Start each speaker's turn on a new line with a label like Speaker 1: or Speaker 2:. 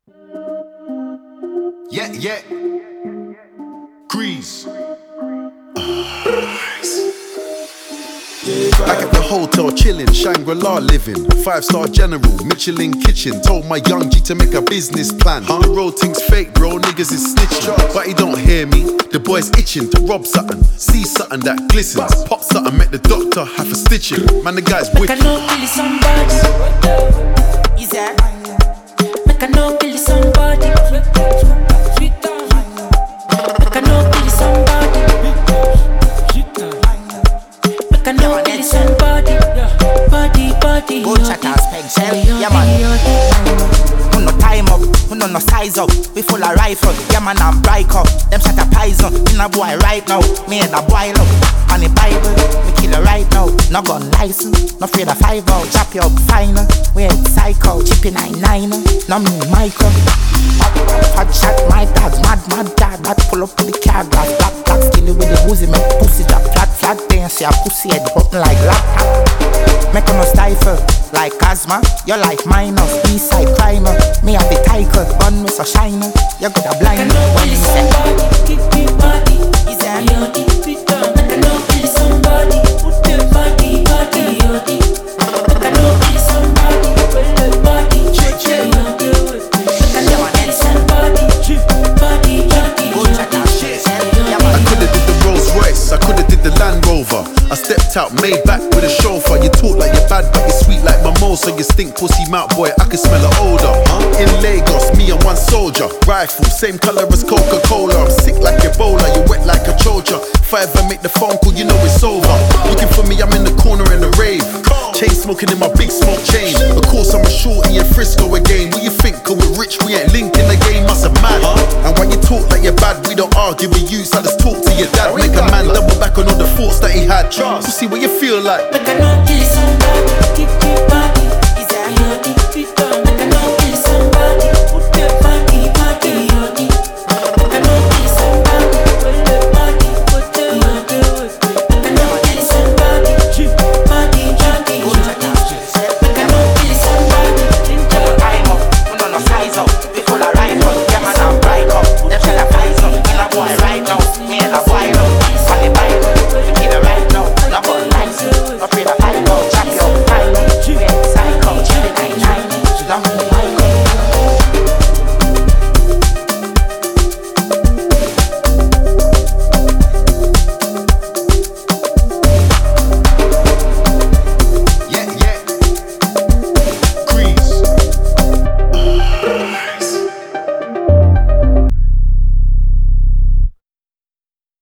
Speaker 1: Yeah. Grease. Back at the hotel chillin', Shangri-La living, 5-star general, Michelin kitchen. Told my young G to make a business plan. The road thing's fake, bro, niggas is snitching. But he don't hear me, the boy's itching to rob something, see something that glistens. Pop something, make the doctor have a stitching. Man, the guy's wicked.
Speaker 2: Make I know kill somebody. Is that? Make I know kill somebody. Make I know kill somebody. Make I know kill somebody. Body.
Speaker 3: Go check our spec shell, yeah man. Who no time up, who no size up. We full of rifle, yeah man I'm bright up. Them shot a poison, in a boy right now. Me and a boy look, on the Bible. We kill it right now, no gun license. No afraid of 5 out, chop you up final. We ain't psycho, chippy 99. No me Michael. Hot shot, my dad, mad dad. That pull up with the car, black, skinny with the woozy. Make pussy drop flat, then see a pussy head open like laptop. Make no stifle, like asthma. You like minor, B-side primer. Me have the title, gun me so shiny. You got a blind when you say
Speaker 2: body, is that yodi? Make I know kill somebody. Put the body, yodi. Make I know kill somebody. Put the body, yodi. Make I know kill somebody. Body, yodi.
Speaker 3: go check that shit. Yeah
Speaker 1: I
Speaker 3: man.
Speaker 1: coulda did the Rolls Royce, I coulda did the Land Rover. I stepped out, made back with a chauffeur. You talk like you're bad, but you're sweet like mimosa. You stink pussy mouth, boy, I can smell an odor. In Lagos, me and one soldier. Rifle, same color as Coca-Cola. I'm sick like Ebola, you wet like a chocha. If I ever make the phone call, you know it's over. Looking for me, I'm in the corner in the rave. Chain smoking in my big smoke chain. Of course, I'm a shorty in Frisco again. What you think, cause we're rich, we ain't linking the game, must have mad. And when you talk like you're bad, we don't argue with you, so let's talk to your dad. Make a man double back on all the thoughts that he had. To see what you feel like.
Speaker 2: Make I know kill somebody.